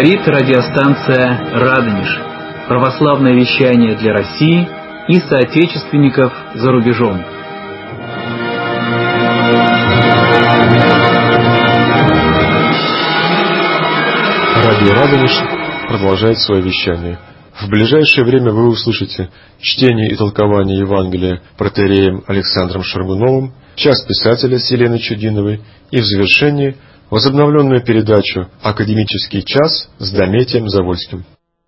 Говорит радиостанция «Радонеж». Православное вещание для России и соотечественников за рубежом. Радио «Радонеж» продолжает свое вещание. В ближайшее время вы услышите чтение и толкование Евангелия протоиереем Александром Шаргуновым, час писателя с Еленой Чудиновой и в завершении возобновленную передачу «Академический час» с Дометием Завольским.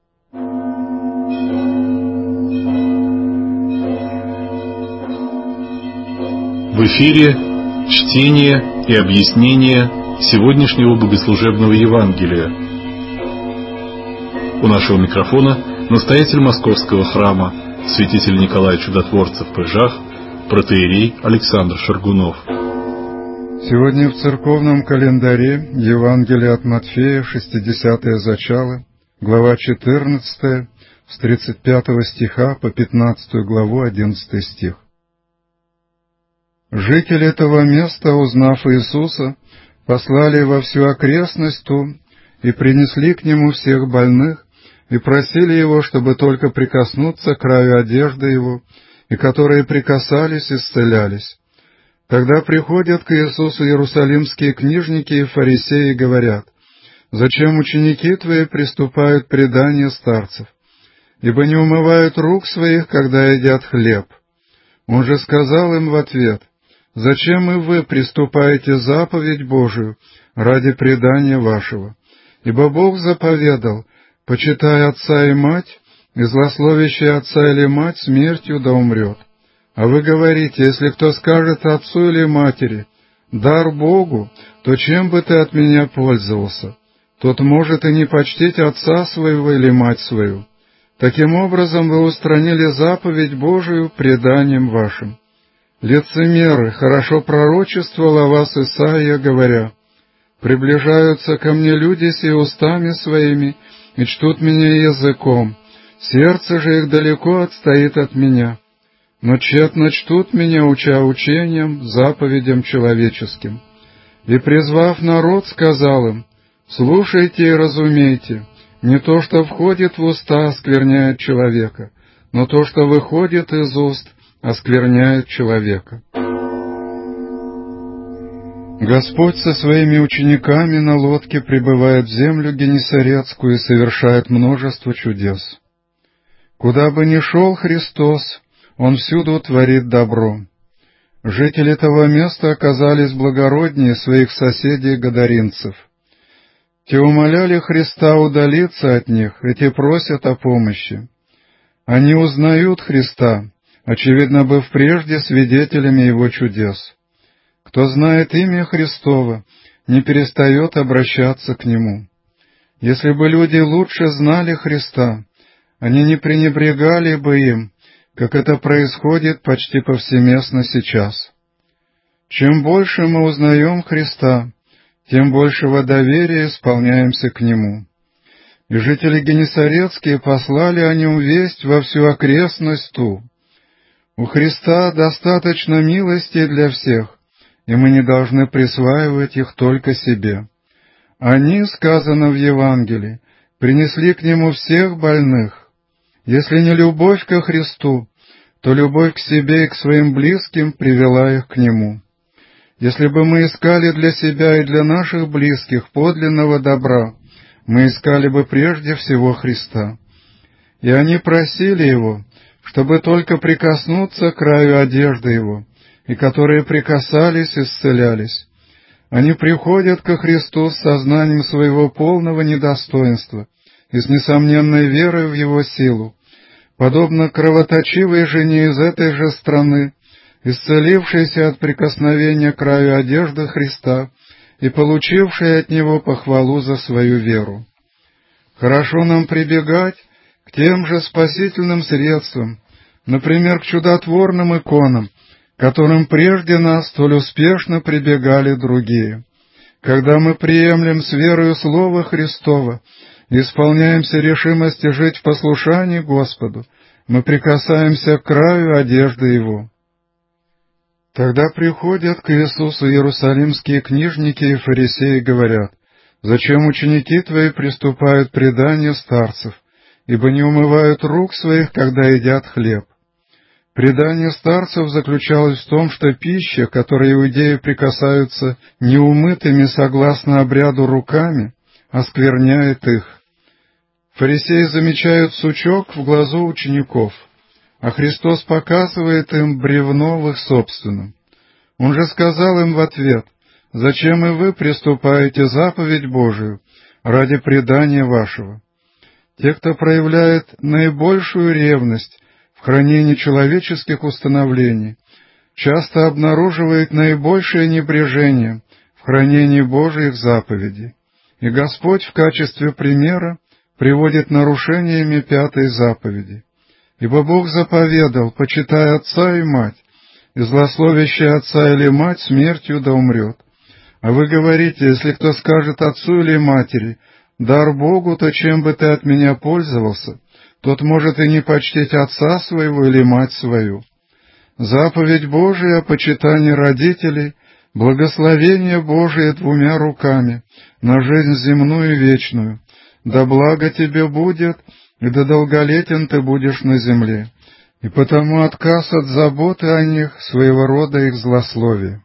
В эфире чтение и объяснение сегодняшнего богослужебного Евангелия. У нашего микрофона настоятель Московского храма, святитель Николай Чудотворцев Пыжах, протоиерей Александр Шаргунов. Сегодня в церковном календаре Евангелие от Матфея, 60-е зачало, глава 14, с 35 стиха по 15 главу, 11 стих. Жители этого места, узнав Иисуса, послали во всю окрестность ту и принесли к Нему всех больных, и просили Его, чтобы только прикоснуться к краю одежды Его, и которые прикасались, исцелялись. Тогда приходят к Иисусу иерусалимские книжники и фарисеи и говорят: «Зачем ученики Твои приступают к преданию старцев? Ибо не умывают рук своих, когда едят хлеб». Он же сказал им в ответ: «Зачем и вы приступаете заповедь Божию ради предания вашего? Ибо Бог заповедал: почитай отца и мать, и злословящий отца или мать смертью да умрет. А вы говорите: если кто скажет отцу или матери: дар Богу, то чем бы ты от меня пользовался? Тот может и не почтить отца своего или мать свою. Таким образом вы устранили заповедь Божию преданием вашим. Лицемеры, хорошо пророчествовал о вас Исаия, говоря: приближаются ко мне люди сии устами своими, и чтут меня языком, сердце же их далеко отстоит от меня. Но тщетно чтут меня, уча учением, заповедям человеческим. И, призвав народ, сказал им: слушайте и разумейте, не то, что входит в уста, оскверняет человека, но то, что выходит из уст, оскверняет человека. Господь со своими учениками на лодке прибывает в землю Генесарецкую и совершает множество чудес. Куда бы ни шел Христос, Он всюду творит добро. Жители этого места оказались благороднее своих соседей-гадаринцев. Те умоляли Христа удалиться от них, и те просят о помощи. Они узнают Христа, очевидно, быв прежде свидетелями Его чудес. Кто знает имя Христово, не перестает обращаться к Нему. Если бы люди лучше знали Христа, они не пренебрегали бы им, как это происходит почти повсеместно сейчас. Чем больше мы узнаем Христа, тем большего доверия исполняемся к Нему. И жители Генесарецкие послали о Нем весть во всю окрестность ту. У Христа достаточно милости для всех, и мы не должны присваивать их только себе. Они, сказано в Евангелии, принесли к Нему всех больных. Если не любовь ко Христу, то любовь к себе и к своим близким привела их к Нему. Если бы мы искали для себя и для наших близких подлинного добра, мы искали бы прежде всего Христа. И они просили Его, чтобы только прикоснуться к краю одежды Его, и которые прикасались, исцелялись. Они приходят ко Христу с сознанием своего полного недостоинства и с несомненной верой в Его силу, подобно кровоточивой жене из этой же страны, исцелившейся от прикосновения к краю одежды Христа и получившей от Него похвалу за свою веру. Хорошо нам прибегать к тем же спасительным средствам, например, к чудотворным иконам, к которым прежде нас столь успешно прибегали другие. Когда мы приемлем с верою Слово Христово и исполняемся решимости жить в послушании Господу, мы прикасаемся к краю одежды Его. Тогда приходят к Иисусу иерусалимские книжники и фарисеи и говорят: Зачем ученики твои приступают к преданию старцев, ибо не умывают рук своих, когда едят хлеб? Предание старцев заключалось в том, что пища, которой иудеи прикасаются неумытыми согласно обряду руками, оскверняет их. Фарисеи замечают сучок в глазу учеников, а Христос показывает им бревно в их собственном. Он же сказал им в ответ: «Зачем и вы приступаете заповедь Божию ради предания вашего?» Те, кто проявляет наибольшую ревность в хранении человеческих установлений, часто обнаруживает наибольшее небрежение в хранении Божьих заповедей. И Господь в качестве примера приводит нарушениями 5-й заповеди. «Ибо Бог заповедал: почитай отца и мать, и злословящий отца или мать смертью да умрет. А вы говорите: если кто скажет отцу или матери: дар Богу, то чем бы ты от меня пользовался, тот может и не почтить отца своего или мать свою». Заповедь Божия о почитании родителей, благословение Божие 2 руками на жизнь земную и вечную, да благо тебе будет, и да долголетен ты будешь на земле, и потому отказ от заботы о них своего рода их злословие.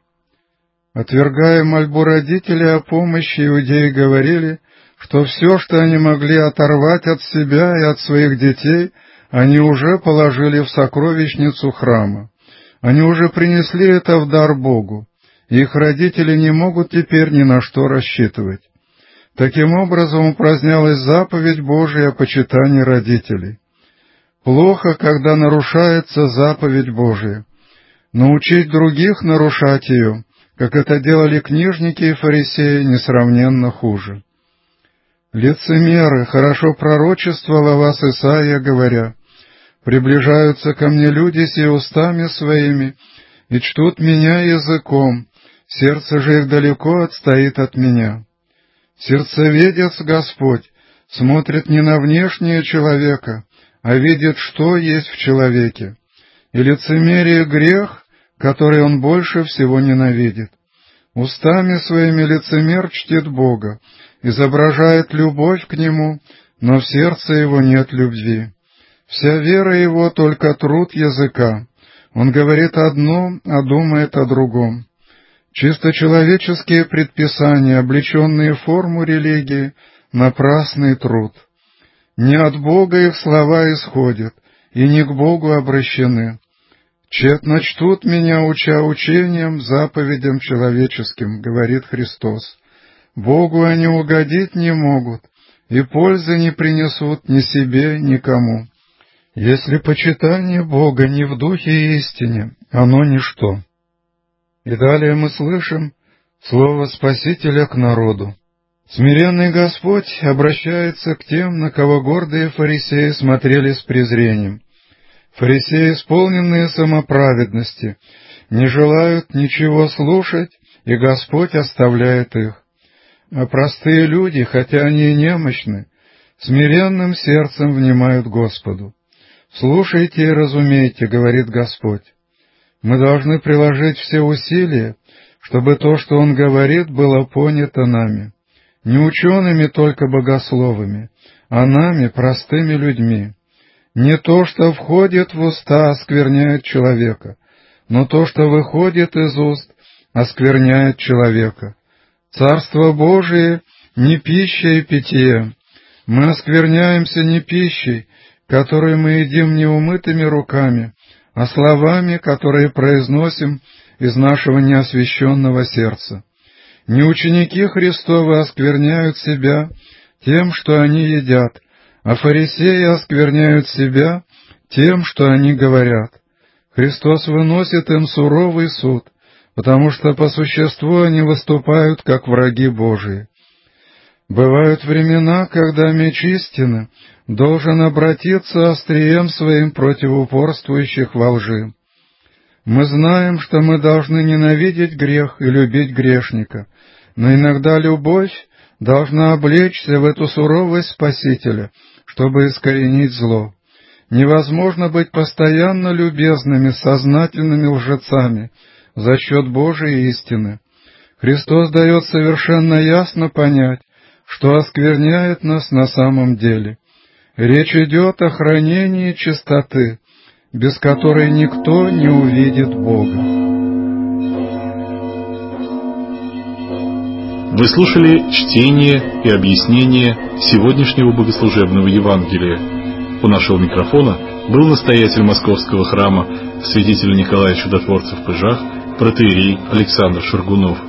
Отвергая мольбу родителей о помощи, иудеи говорили, что все, что они могли оторвать от себя и от своих детей, они уже положили в сокровищницу храма. Они уже принесли это в дар Богу, и их родители не могут теперь ни на что рассчитывать. Таким образом упразднялась заповедь Божия о почитании родителей. Плохо, когда нарушается заповедь Божия, но учить других нарушать ее, как это делали книжники и фарисеи, несравненно хуже. Лицемеры, хорошо пророчествовал о вас Исаия, говоря: «Приближаются ко мне люди сей устами своими, и чтут меня языком, сердце же их далеко отстоит от меня». Сердцеведец Господь смотрит не на внешнее человека, а видит, что есть в человеке. И лицемерие — грех, который он больше всего ненавидит. Устами своими лицемер чтит Бога, изображает любовь к Нему, но в сердце его нет любви. Вся вера его — только труд языка. Он говорит одно, а думает о другом. Чисто человеческие предписания, облеченные в форму религии, напрасный труд. Не от Бога их слова исходят, и не к Богу обращены. «Тщетно чтут меня, уча учением, заповедям человеческим», — говорит Христос. «Богу они угодить не могут, и пользы не принесут ни себе, никому. Если почитание Бога не в духе и истине, оно ничто». И далее мы слышим слово Спасителя к народу. Смиренный Господь обращается к тем, на кого гордые фарисеи смотрели с презрением. Фарисеи, исполненные самоправедности, не желают ничего слушать, и Господь оставляет их. А простые люди, хотя они и немощны, смиренным сердцем внимают Господу. «Слушайте и разумейте», — говорит Господь. Мы должны приложить все усилия, чтобы то, что Он говорит, было понято нами. Не учеными, только богословами, а нами, простыми людьми. Не то, что входит в уста, оскверняет человека, но то, что выходит из уст, оскверняет человека. Царство Божие — не пища и питье. Мы оскверняемся не пищей, которую мы едим неумытыми руками, а словами, которые произносим из нашего неосвященного сердца. Не ученики Христовы оскверняют себя тем, что они едят, а фарисеи оскверняют себя тем, что они говорят. Христос выносит им суровый суд, потому что по существу они выступают как враги Божии. Бывают времена, когда меч истины должен обратиться острием своим против упорствующих во лжи. Мы знаем, что мы должны ненавидеть грех и любить грешника, но иногда любовь должна облечься в эту суровость Спасителя, чтобы искоренить зло. Невозможно быть постоянно любезными, сознательными лжецами за счет Божией истины. Христос дает совершенно ясно понять, что оскверняет нас на самом деле. Речь идет о хранении чистоты, без которой никто не увидит Бога. Вы слушали чтение и объяснение сегодняшнего богослужебного Евангелия. У нашего микрофона был настоятель Московского храма святителя Николая Чудотворца в Пыжах, протоиерей Александр Шаргунов.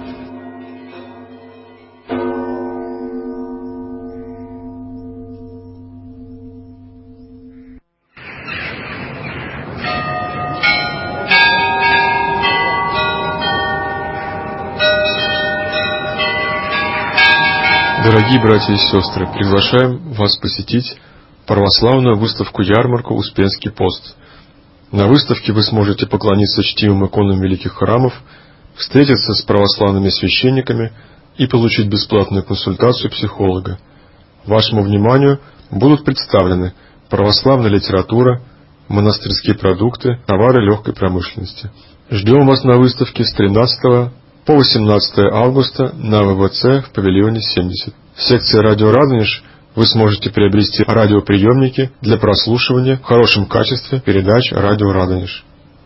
Дорогие братья и сестры, приглашаем вас посетить православную выставку-ярмарку «Успенский пост». На выставке вы сможете поклониться чтимым иконам великих храмов, встретиться с православными священниками и получить бесплатную консультацию психолога. Вашему вниманию будут представлены православная литература, монастырские продукты, товары легкой промышленности. Ждем вас на выставке с 13 по 18 августа на ВВЦ в павильоне 70. В секции «Радио Радонеж» вы сможете приобрести радиоприемники для прослушивания в хорошем качестве передач «Радио Радонеж».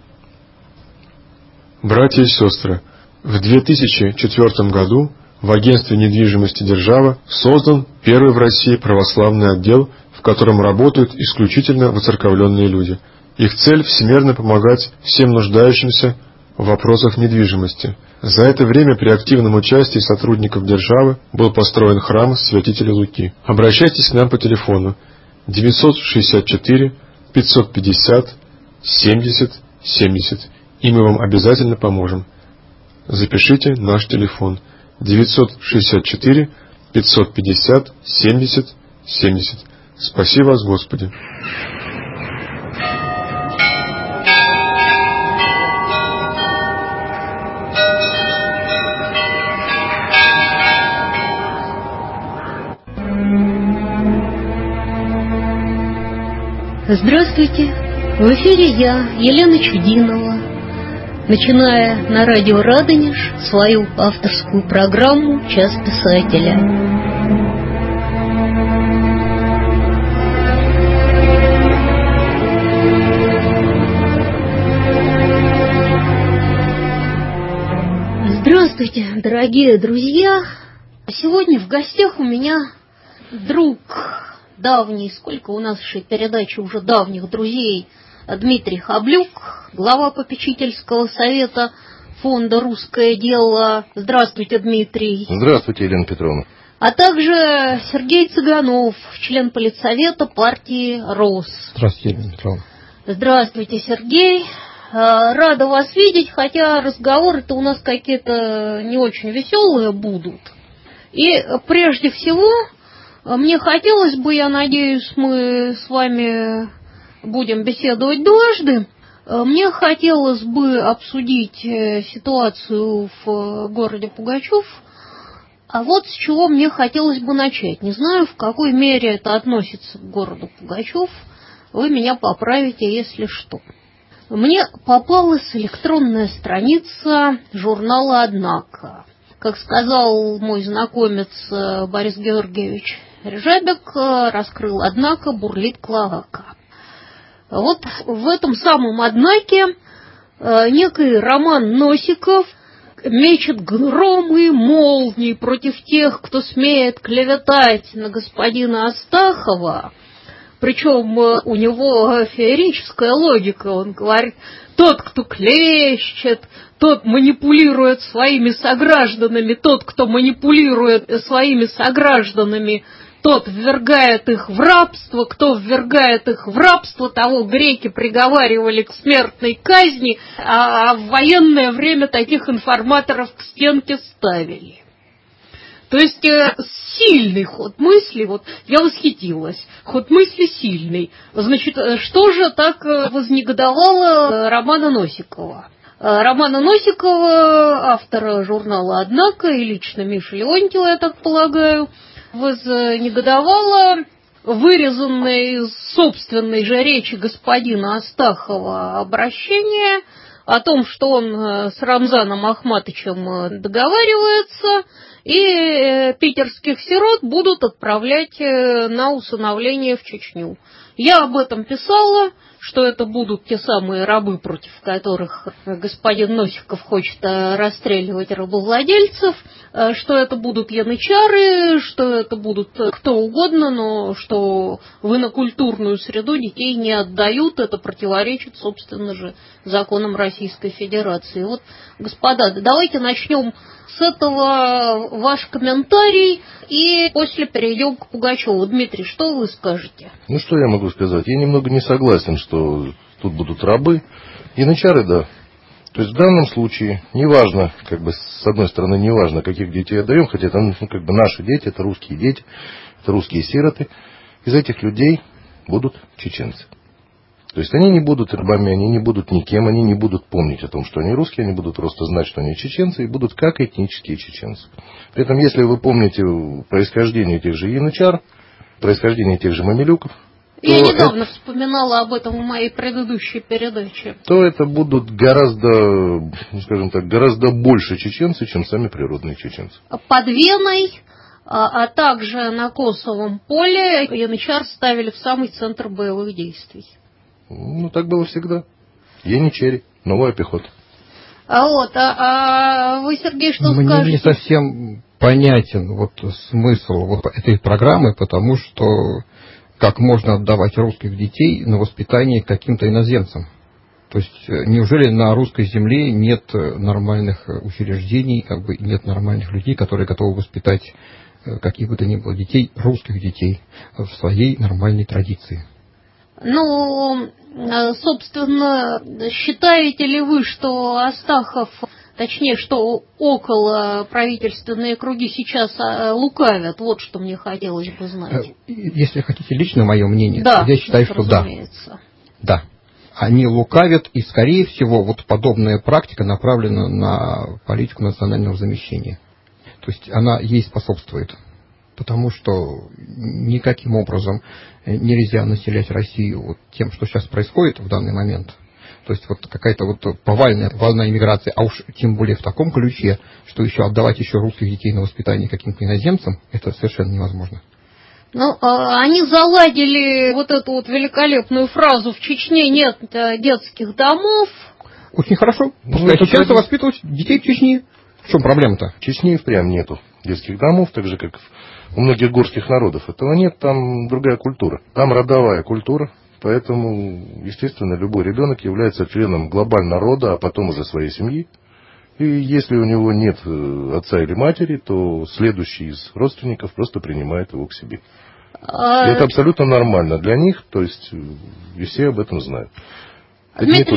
Братья и сестры, в 2004 году в агентстве недвижимости «Держава» создан первый в России православный отдел, в котором работают исключительно воцерковленные люди. Их цель – всемерно помогать всем нуждающимся в вопросах недвижимости. За это время при активном участии сотрудников державы был построен храм святителя Луки. Обращайтесь к нам по телефону 964 550 70 70, и мы вам обязательно поможем. Запишите наш телефон 964 550 70 70. Спаси вас, Господи! Здравствуйте! В эфире я, Елена Чудинова, начиная на радио «Радонеж» свою авторскую программу «Час писателя». Здравствуйте, дорогие друзья! Сегодня в гостях у меня друг давний, сколько у нас еще передачи уже давних друзей, Дмитрий Хаблюк, глава попечительского совета фонда «Русское дело». Здравствуйте, Дмитрий. Здравствуйте, Елена Петровна. А также Сергей Цыганов, член политсовета партии РОС. Здравствуйте, Елена Петровна. Здравствуйте, Сергей. Рада вас видеть, хотя разговоры-то у нас какие-то не очень веселые будут. И прежде всего мне хотелось бы, я надеюсь, мы с вами будем беседовать дважды. Мне хотелось бы обсудить ситуацию в городе Пугачев. А вот с чего мне хотелось бы начать. Не знаю, в какой мере это относится к городу Пугачев. Вы меня поправите, если что. Мне попалась электронная страница журнала «Однако». Как сказал мой знакомец Борис Георгиевич Режабек, раскрыл «Однако», бурлит клоака. Вот в этом самом «Однаке» некий Роман Носиков мечет громы и молнии против тех, кто смеет клеветать на господина Астахова. Причем у него феерическая логика. Он говорит: тот, кто клещет, тот манипулирует своими согражданами, тот, кто манипулирует своими согражданами, тот ввергает их в рабство, кто ввергает их в рабство, того греки приговаривали к смертной казни, а в военное время таких информаторов к стенке ставили. То есть сильный ход мысли, вот я восхитилась, ход мысли сильный. Значит, что же так вознегодовало Романа Носикова? Романа Носикова, автора журнала «Однако», и лично Миши Леонтьева, я так полагаю, вознегодовало вырезанное из собственной же речи господина Астахова обращение о том, что он с Рамзаном Ахматовичем договаривается, и питерских сирот будут отправлять на усыновление в Чечню. Я об этом писала, что это будут те самые рабы, против которых господин Носиков хочет расстреливать рабовладельцев, что это будут янычары, что это будут кто угодно, но что в инокультурную среду детей не отдают, это противоречит, собственно же, законам Российской Федерации. Вот, господа, давайте начнем с этого ваш комментарий, и после перейдем к Пугачеву. Дмитрий, что вы скажете? Ну, что я могу сказать? Я немного не согласен, что тут будут рабы. Янычары, да. То есть в данном случае, неважно, как бы с одной стороны, неважно, каких детей отдаем, хотя это как бы наши дети, это русские дети, это русские сироты. Из этих людей будут чеченцы. То есть они не будут рабами, они не будут никем, они не будут помнить о том, что они русские, они будут просто знать, что они чеченцы, и будут как этнические чеченцы. При этом, если вы помните происхождение тех же янычар, происхождение тех же мамилюков, я недавно вспоминала об этом в моей предыдущей передаче. То это будут гораздо, скажем так, гораздо больше чеченцы, чем сами природные чеченцы. Под Веной, а также на Косовом поле янычар ставили в самый центр боевых действий. Ну, так было всегда. Янычари, новая пехота. А вы, Сергей, что скажете? Мне не совсем понятен вот смысл вот этой программы, потому что как можно отдавать русских детей на воспитание каким-то иноземцам? То есть неужели на русской земле нет нормальных учреждений, как бы нет нормальных людей, которые готовы воспитать каких бы то ни было детей, русских детей, в своей нормальной традиции? Ну, собственно, считаете ли вы, что Астахов, точнее, что около правительственные круги сейчас лукавят? Вот что мне хотелось бы знать. Если хотите лично мое мнение, да, я считаю, что разумеется. Да. Они лукавят, и, скорее всего, вот подобная практика направлена на политику национального замещения. То есть она ей способствует. Потому что никаким образом нельзя населять Россию вот тем, что сейчас происходит в данный момент. То есть вот какая-то вот повальная волна иммиграции, а уж тем более в таком ключе, что еще отдавать еще русских детей на воспитание каким-то иноземцам, это совершенно невозможно. Ну, они заладили вот эту вот великолепную фразу: в Чечне нет детских домов. Очень хорошо. Пускай чеченцы воспитывают детей в Чечне. В чем проблема-то? В Чечне и впрямь нету детских домов, так же, как у многих горских народов. Этого нет, там другая культура. Там родовая культура, поэтому, естественно, любой ребенок является членом глобального рода, а потом уже своей семьи. И если у него нет отца или матери, то следующий из родственников просто принимает его к себе. И это абсолютно нормально для них, то есть и все об этом знают. Дмитрий,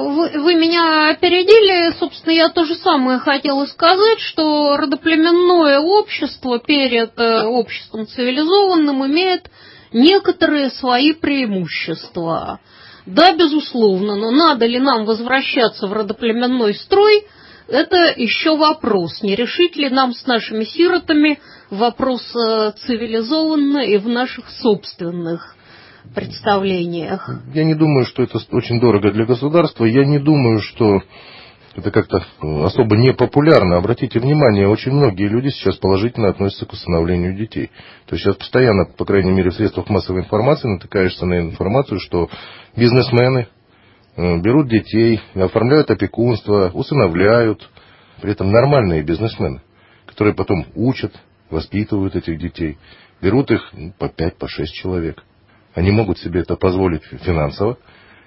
вы меня опередили, собственно, я то же самое хотела сказать, что родоплеменное общество перед обществом цивилизованным имеет некоторые свои преимущества. Да, безусловно, но надо ли нам возвращаться в родоплеменной строй, это еще вопрос. Не решить ли нам с нашими сиротами вопрос цивилизованно и в наших собственных представлениях? Я не думаю, что это очень дорого для государства. Я не думаю, что это как-то особо непопулярно. Обратите внимание, очень многие люди сейчас положительно относятся к усыновлению детей. То есть сейчас постоянно, по крайней мере, в средствах массовой информации натыкаешься на информацию, что бизнесмены берут детей, оформляют опекунство, усыновляют. При этом нормальные бизнесмены, которые потом учат, воспитывают этих детей, берут их по 5-6 человек. Они могут себе это позволить финансово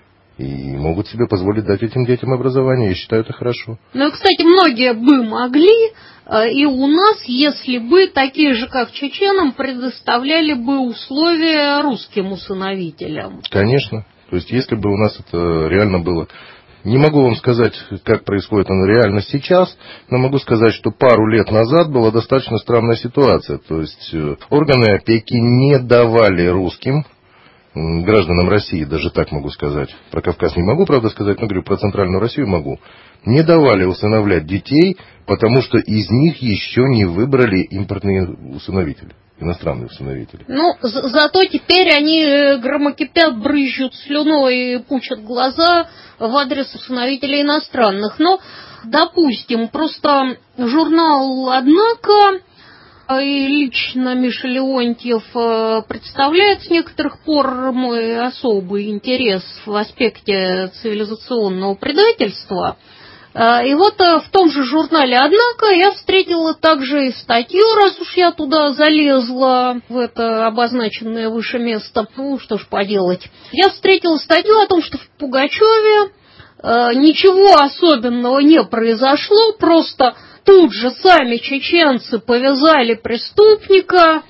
и могут себе позволить дать этим детям образование. Я считаю, это хорошо. Ну, кстати, многие бы могли, и у нас, если бы такие же, как чеченам, предоставляли бы условия русским усыновителям. Конечно. То есть, если бы у нас это реально было... Не могу вам сказать, как происходит оно реально сейчас, но могу сказать, что пару лет назад была достаточно странная ситуация. То есть, органы опеки не давали русским гражданам России, даже так могу сказать. Про Кавказ не могу, правда, сказать, но говорю, про Центральную Россию могу. Не давали усыновлять детей, потому что из них еще не выбрали импортные усыновители. иностранные усыновители. Ну, зато теперь они громокипят, брызжут слюной и пучат глаза в адрес усыновителей иностранных. Но, допустим, просто журнал «Однако» и лично Миша Леонтьев представляет с некоторых пор мой особый интерес в аспекте цивилизационного предательства. И вот в том же журнале «Однако» я встретила также и статью, раз уж я туда залезла, в это обозначенное выше место. Ну, что ж поделать. Я встретила статью о том, что в Пугачеве ничего особенного не произошло, просто тут же сами чеченцы повязали преступника,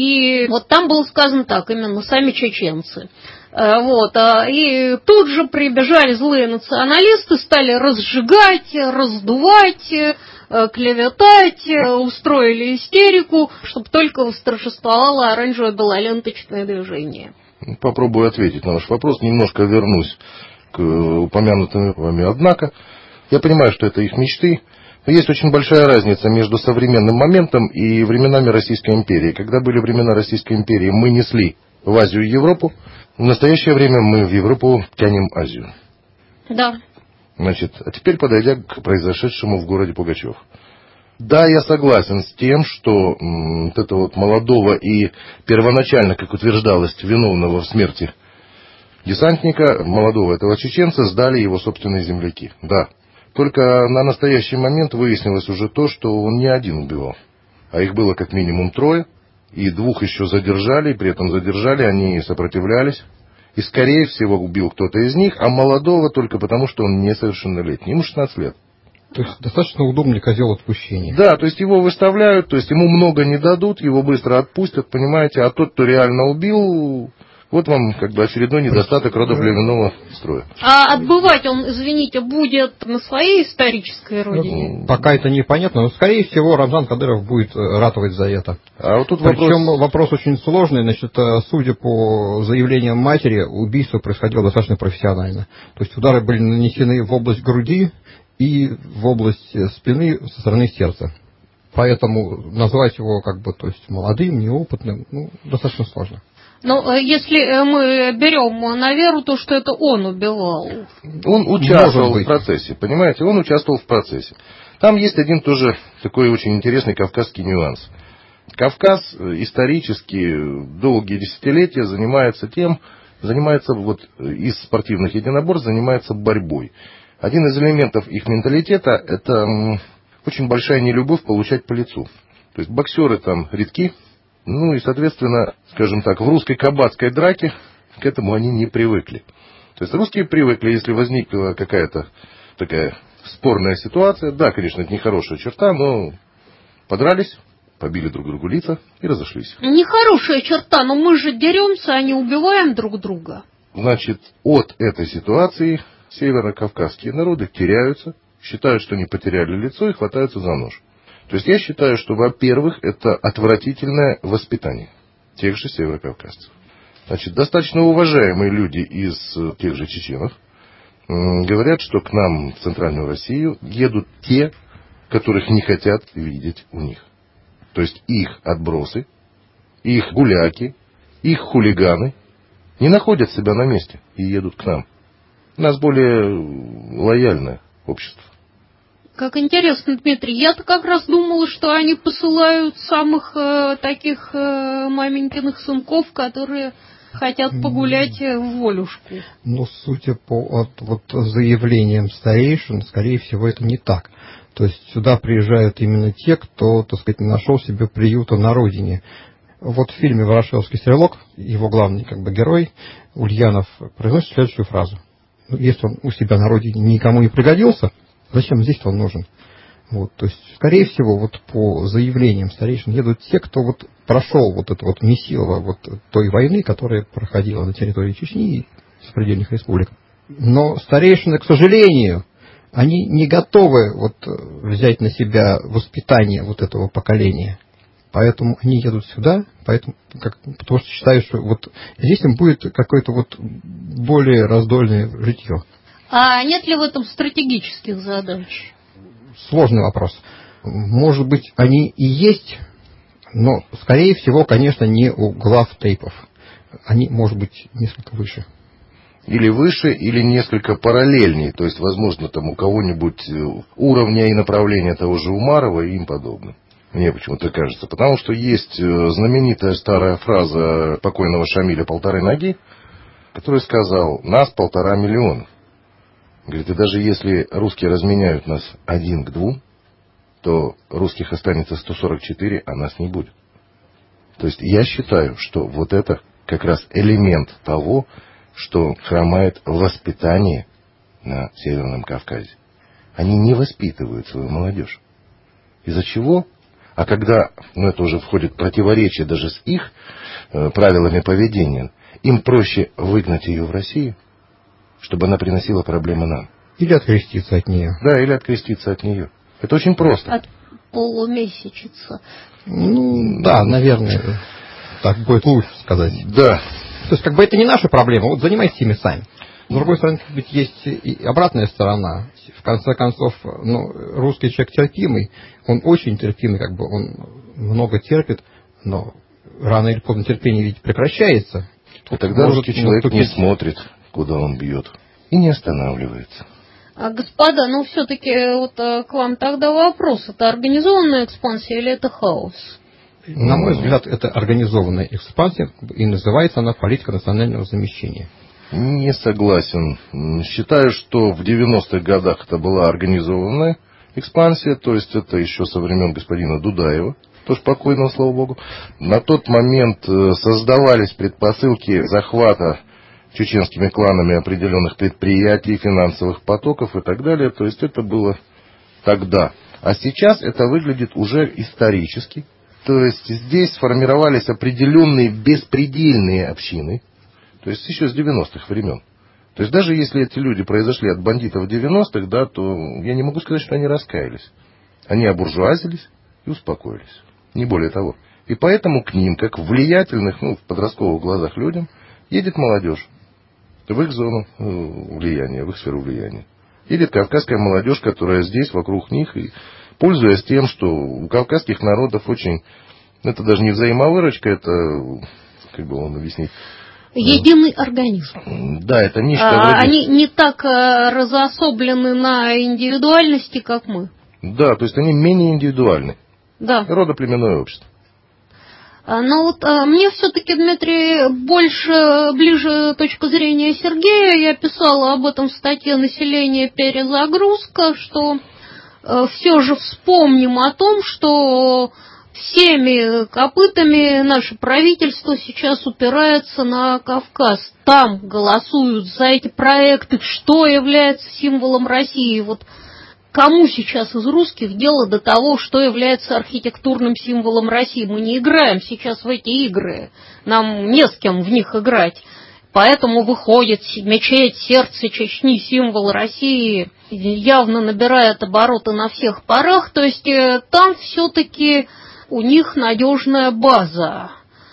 и вот там было сказано так, именно сами чеченцы. Вот, и тут же прибежали злые националисты, стали разжигать, раздувать, клеветать, устроили истерику, чтобы только восторжествовало оранжевое белоленточное движение. Попробую ответить на ваш вопрос, немножко вернусь к упомянутым вами «Однако». Я понимаю, что это их мечты, но есть очень большая разница между современным моментом и временами Российской империи. Когда были времена Российской империи, мы несли в Азию и Европу. В настоящее время мы в Европу тянем Азию. Да. Значит, а теперь подойдя к произошедшему в городе Пугачев. Да, я согласен с тем, что вот этого вот молодого и первоначально, как утверждалось, виновного в смерти десантника, молодого этого чеченца, сдали его собственные земляки. Да. Только на настоящий момент выяснилось уже то, что он не один убивал. А их было как минимум 3. И 2 еще задержали, и при этом задержали, они сопротивлялись. И, скорее всего, убил кто-то из них, а молодого только потому, что он несовершеннолетний. Ему 16 лет. То есть достаточно удобный козел отпущения. Да, то есть его выставляют, то есть ему много не дадут, его быстро отпустят, понимаете. А тот, кто реально убил, вот вам как бы очередной недостаток родоплеменного строя. А отбывать он, извините, будет на своей исторической родине? Пока это непонятно, но, скорее всего, Рамзан Кадыров будет ратовать за это. А вот тут Причем вопрос очень сложный. Значит, судя по заявлениям матери, убийство происходило достаточно профессионально. То есть удары были нанесены в область груди и в область спины со стороны сердца. Поэтому назвать его как бы, то есть молодым, неопытным, достаточно сложно. Но если мы берем на веру то, что это он убивал. Он участвовал в процессе, понимаете? Он участвовал в процессе. Там есть один тоже такой очень интересный кавказский нюанс. Кавказ исторически долгие десятилетия занимается вот из спортивных единоборств занимается борьбой. Один из элементов их менталитета – это очень большая нелюбовь получать по лицу. То есть боксеры там редки. Ну и, соответственно, скажем так, в русской кабацкой драке к этому они не привыкли. То есть русские привыкли, если возникла какая-то такая спорная ситуация, да, конечно, это нехорошая черта, но подрались, побили друг другу лица и разошлись. Нехорошая черта, но мы же деремся, а не убиваем друг друга. Значит, от этой ситуации северокавказские народы теряются, считают, что не потеряли лицо и хватаются за нож. То есть я считаю, что, во-первых, это отвратительное воспитание тех же северокавказцев. Значит, достаточно уважаемые люди из тех же чеченов говорят, что к нам в Центральную Россию едут те, которых не хотят видеть у них. То есть их отбросы, их гуляки, их хулиганы не находят себя на месте и едут к нам. У нас более лояльное общество. Как интересно, Дмитрий, я-то как раз думала, что они посылают самых таких маменькиных сынков, которые хотят погулять в волюшку. Ну, судя по заявлениям старейшин, скорее всего, это не так. То есть сюда приезжают именно те, кто, так сказать, не нашел себе приюта на родине. Вот в фильме «Ворошиловский стрелок» его главный как бы герой Ульянов произносит следующую фразу. Если он у себя на родине никому не пригодился, зачем здесь-то он нужен? Вот, то есть, скорее всего, вот по заявлениям старейшин едут те, кто вот прошел вот это вот месилово вот той войны, которая проходила на территории Чечни и сопредельных республик. Но старейшины, к сожалению, они не готовы вот взять на себя воспитание вот этого поколения. Поэтому они едут сюда, потому что считают, что вот здесь им будет какое-то вот более раздольное житье. А нет ли в этом стратегических задач? Сложный вопрос. Может быть, они и есть, Но, скорее всего, конечно, не у глав тейпов. Они, может быть, несколько выше. Или выше, или несколько параллельней. То есть, возможно, там у кого-нибудь уровня и направления того же Умарова и им подобное. Мне почему-то кажется. Потому что есть знаменитая старая фраза покойного Шамиля «полторы ноги», который сказал: нас 1,5 миллиона. Говорит, и даже если русские разменяют нас 1 к 2, то русских останется 144, а нас не будет. То есть я считаю, что вот это как раз элемент того, что хромает в воспитании на Северном Кавказе. Они не воспитывают свою молодежь. Из-за чего? А когда, это уже входит в противоречие даже с их правилами поведения, им проще выгнать ее в Россию, чтобы она приносила проблемы нам. Или откреститься от нее. Да, или откреститься от нее. Это очень просто. От полумесячица. Да, наверное, так будет лучше сказать. Да. То есть, это не наша проблема, вот занимайтесь ими сами. С другой стороны, ведь есть и обратная сторона. В конце концов, русский человек терпимый, он очень терпимый, он много терпит, но рано или поздно терпение ведь прекращается. И тогда русский человек не смотрит, куда он бьет, и не останавливается. Господа, все-таки к вам тогда вопрос. Это организованная экспансия или это хаос? На мой взгляд, это организованная экспансия, и называется она политика национального замещения. Не согласен. Считаю, что в 90-х годах это была организованная экспансия, то есть это еще со времен господина Дудаева, тоже покойного, слава богу. На тот момент создавались предпосылки захвата чеченскими кланами определенных предприятий, финансовых потоков и так далее. То есть это было тогда. А сейчас это выглядит уже исторически. То есть здесь сформировались определенные беспредельные общины. То есть еще с 90-х времен. То есть даже если эти люди произошли от бандитов 90-х, да, то я не могу сказать, что они раскаялись. Они обуржуазились и успокоились. Не более того. И поэтому к ним, как влиятельных, в подростковых глазах людям, едет молодежь. В их зону влияния, в их сферу влияния. Едет кавказская молодежь, которая здесь, вокруг них, и пользуясь тем, что у кавказских народов очень... Это даже не взаимовыручка, это, как бы вам объяснить... Единый организм. Да, это нечто вроде... Они не так разособлены на индивидуальности, как мы. Да, то есть они менее индивидуальны. Да. Родоплеменное общество. Но мне все-таки, Дмитрий, ближе точка зрения Сергея. Я писала об этом в статье «Население. Перезагрузка», что все же вспомним о том, что всеми копытами наше правительство сейчас упирается на Кавказ. Там голосуют за эти проекты, что является символом России. Кому сейчас из русских дело до того, что является архитектурным символом России? Мы не играем сейчас в эти игры. Нам не с кем в них играть. Поэтому выходит мечеть, сердце Чечни, символ России, явно набирает обороты на всех парах. То есть там все-таки у них надежная база.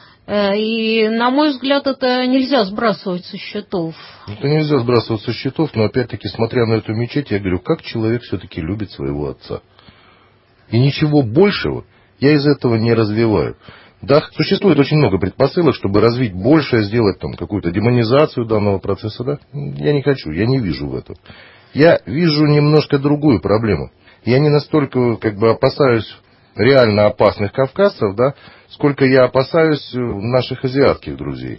И, на мой взгляд, это нельзя сбрасывать со счетов. Это нельзя сбрасывать со счетов, но опять-таки, смотря на эту мечеть, я говорю, как человек все-таки любит своего отца. И ничего большего я из этого не развиваю. Да, существует очень много предпосылок, чтобы развить большее, сделать какую-то демонизацию данного процесса. Да? Я не хочу, я не вижу в этом. Я вижу немножко другую проблему. Я не настолько опасаюсь реально опасных кавказцев, да, сколько я опасаюсь наших азиатских друзей.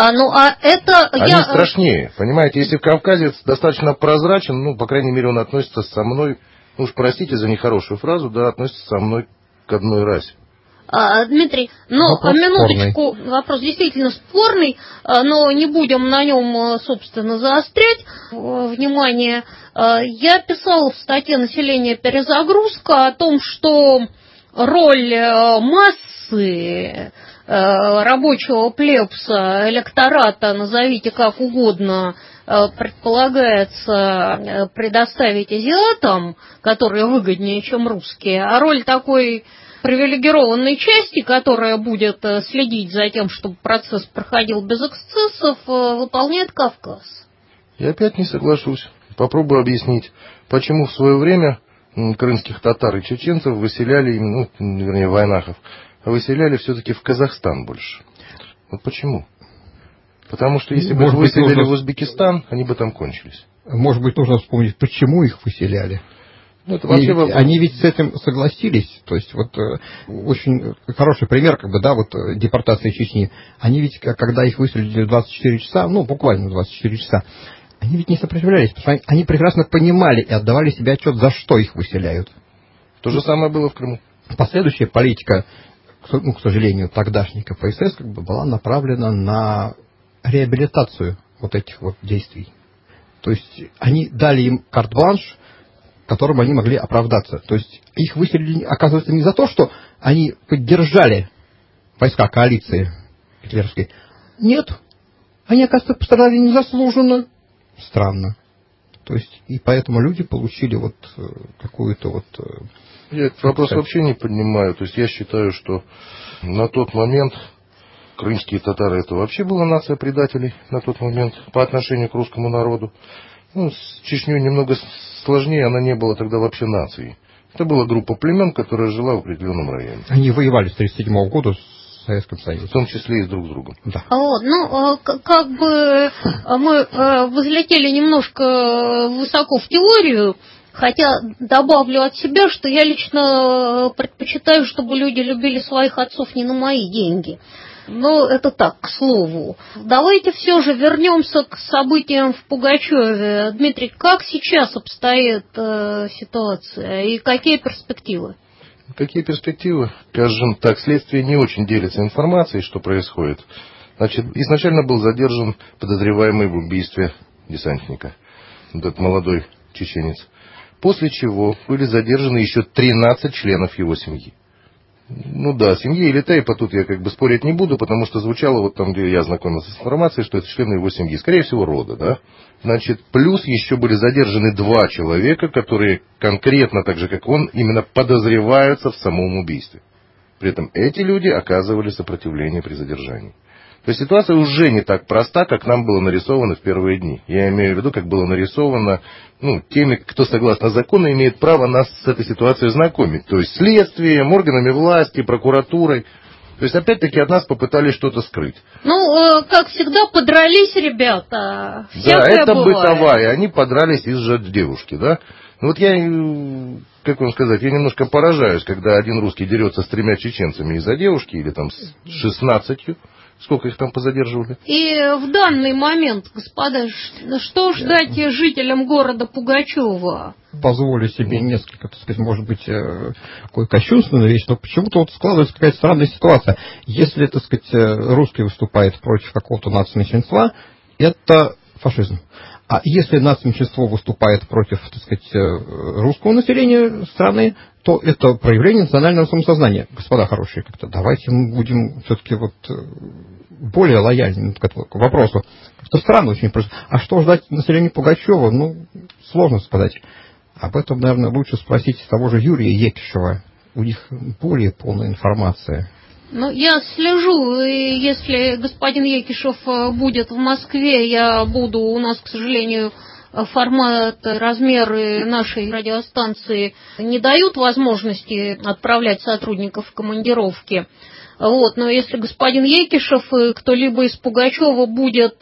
Они страшнее, понимаете, если кавказец достаточно прозрачен, по крайней мере, он относится со мной, уж простите за нехорошую фразу, да, относится со мной к одной расе. Дмитрий, минуточку, вопрос действительно спорный, но не будем на нем, собственно, заострять внимание. Я писала в статье «Население. Перезагрузка» о том, что роль массы, рабочего плебса, электората, назовите как угодно, предполагается предоставить азиатам, которые выгоднее, чем русские, а роль такой привилегированной части, которая будет следить за тем, чтобы процесс проходил без эксцессов, выполняет Кавказ. Я опять не соглашусь. Попробую объяснить, почему в свое время крымских татар и чеченцев выселяли, войнахов, выселяли все-таки в Казахстан больше. Вот почему? Потому что если бы их выселили в Узбекистан, они бы там кончились. Может быть, нужно вспомнить, почему их выселяли. Это вообще они ведь с этим согласились. То есть, вот очень хороший пример, депортация Чечни. Они ведь, когда их выселили в 24 часа, буквально 24 часа, они ведь не сопротивлялись, потому что они прекрасно понимали и отдавали себе отчет, за что их выселяют. То же самое было в Крыму. Последующая политика, к сожалению, тогдашней КПСС была направлена на реабилитацию вот этих вот действий. То есть они дали им карт-бланш, которым они могли оправдаться. То есть их выселили, оказывается, не за то, что они поддержали войска коалиции гитлеровской. Нет, они, оказывается, пострадали незаслуженно. Странно. То есть, и поэтому люди получили какую-то Я этот вопрос вообще не понимаю. То есть я считаю, что на тот момент крымские татары это вообще была нация предателей на тот момент по отношению к русскому народу. С Чечней немного сложнее, она не была тогда вообще нацией. Это была группа племен, которая жила в определенном районе. Они воевали с 1937 года с Советским Союзом. В том числе и с друг с другом. Да. Мы взлетели немножко высоко в теорию, хотя добавлю от себя, что я лично предпочитаю, чтобы люди любили своих отцов не на мои деньги. Но это так, к слову. Давайте все же вернемся к событиям в Пугачеве. Дмитрий, как сейчас обстоит ситуация и какие перспективы? Какие перспективы? Скажем так, следствие не очень делится информацией, что происходит. Значит, изначально был задержан подозреваемый в убийстве десантника, этот молодой чеченец. После чего были задержаны еще 13 членов его семьи. Семьи или Тейпа тут я спорить не буду, потому что звучало там, где я знакомился с информацией, что это члены его семьи, скорее всего, рода, да. Значит, плюс еще были задержаны 2 человека, которые конкретно, так же как он, именно подозреваются в самом убийстве. При этом эти люди оказывали сопротивление при задержании. То есть ситуация уже не так проста, как нам было нарисовано в первые дни. Я имею в виду, как было нарисовано теми, кто согласно закону имеет право нас с этой ситуацией знакомить. То есть следствием, органами власти, прокуратурой. То есть опять-таки от нас попытались что-то скрыть. Как всегда, подрались ребята. Всякое это бывает. Бытовая. Они подрались из-за девушки, да. Я, как вам сказать, я немножко поражаюсь, когда один русский дерется с 3 чеченцами из-за девушки, или там с 16. Сколько их там позадерживали? И в данный момент, господа, что ждать жителям города Пугачева? Позволю себе несколько, может быть, кощунственную вещь, но почему-то складывается какая-то странная ситуация. Если, русский выступает против какого-то нацменьшинства, это фашизм. А если нацменьшинство выступает против, русского населения страны, то это проявление национального самосознания. Господа хорошие, давайте мы будем все-таки более лояльны к вопросу. Это странно очень просто. А что ждать населению Пугачева? Сложно сказать. Об этом, наверное, лучше спросить того же Юрия Екишева. У них более полная информация. Я слежу, и если господин Екишев будет в Москве, у нас, к сожалению, формат, размеры нашей радиостанции не дают возможности отправлять сотрудников в командировки. Но если господин Екишев и кто-либо из Пугачева будет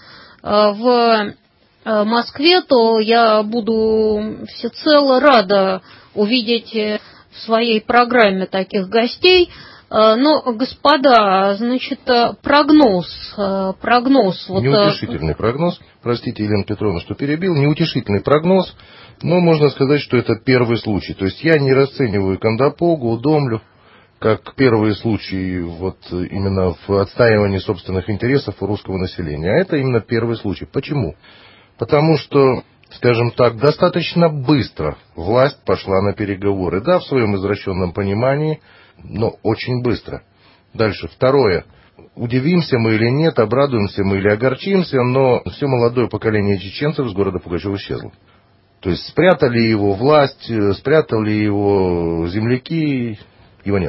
в Москве, то я буду всецело рада увидеть в своей программе таких гостей. Но, господа, прогноз. Неутешительный прогноз. Простите, Елена Петровна, что перебил. Неутешительный прогноз, но можно сказать, что это первый случай. То есть я не расцениваю Кандапогу, Домлю как первые случаи именно в отстаивании собственных интересов у русского населения. А это именно первый случай. Почему? Потому что, скажем так, достаточно быстро власть пошла на переговоры. Да, в своем извращенном понимании, но очень быстро. Дальше. Второе. Удивимся мы или нет, обрадуемся мы или огорчимся, но все молодое поколение чеченцев с города Пугачева исчезло. То есть спрятали его власть, спрятали его земляки, его нет.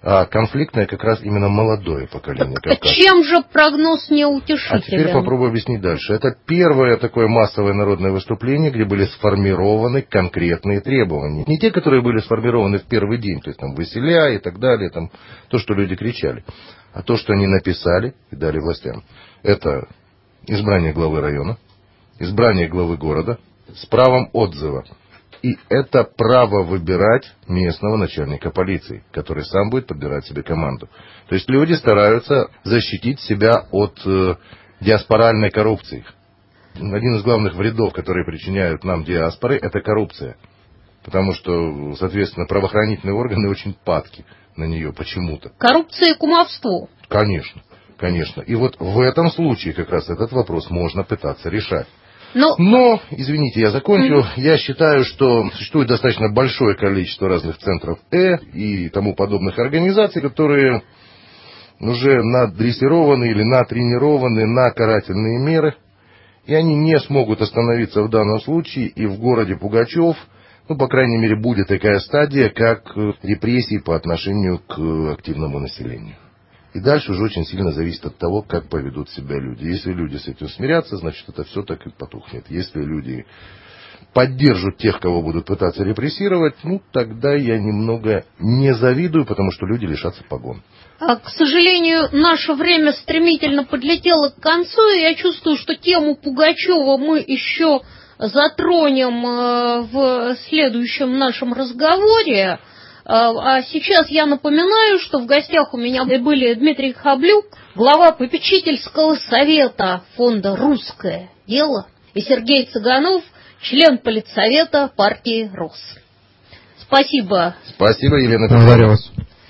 а конфликтное как раз именно молодое поколение кавказцев. Чем же прогноз неутешителен? А теперь попробую объяснить дальше. Это первое такое массовое народное выступление, где были сформированы конкретные требования. Не те, которые были сформированы в первый день, то есть там «выселя» и так далее, там, то, что люди кричали, а то, что они написали и дали властям. Это избрание главы района, избрание главы города с правом отзыва. И это право выбирать местного начальника полиции, который сам будет подбирать себе команду. То есть люди стараются защитить себя от диаспоральной коррупции. Один из главных вредов, которые причиняют нам диаспоры, это коррупция. Потому что, соответственно, правоохранительные органы очень падки на нее почему-то. Коррупция и кумовство. Конечно, конечно. И вот в этом случае как раз этот вопрос можно пытаться решать. Но, извините, я закончу. Я считаю, что существует достаточно большое количество разных центров и тому подобных организаций, которые уже надрессированы или натренированы на карательные меры. И они не смогут остановиться в данном случае. И в городе Пугачев, по крайней мере, будет такая стадия, как репрессии по отношению к активному населению. И дальше уже очень сильно зависит от того, как поведут себя люди. Если люди с этим смирятся, значит, это все так и потухнет. Если люди поддержат тех, кого будут пытаться репрессировать, тогда я немного не завидую, потому что люди лишатся погон. К сожалению, наше время стремительно подлетело к концу, и я чувствую, что тему Пугачева мы еще затронем в следующем нашем разговоре. А сейчас я напоминаю, что в гостях у меня были Дмитрий Хаблюк, глава попечительского совета фонда «Русское дело», и Сергей Цыганов, член политсовета партии РОС. Спасибо. Спасибо, Елена. Благодарю вас.